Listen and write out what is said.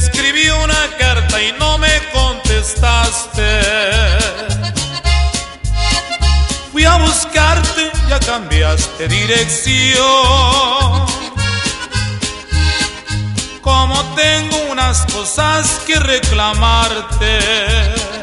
escribí una carta y no me contestaste. Fui a buscarte, ya cambiaste dirección. Como tengo unas cosas que reclamarte,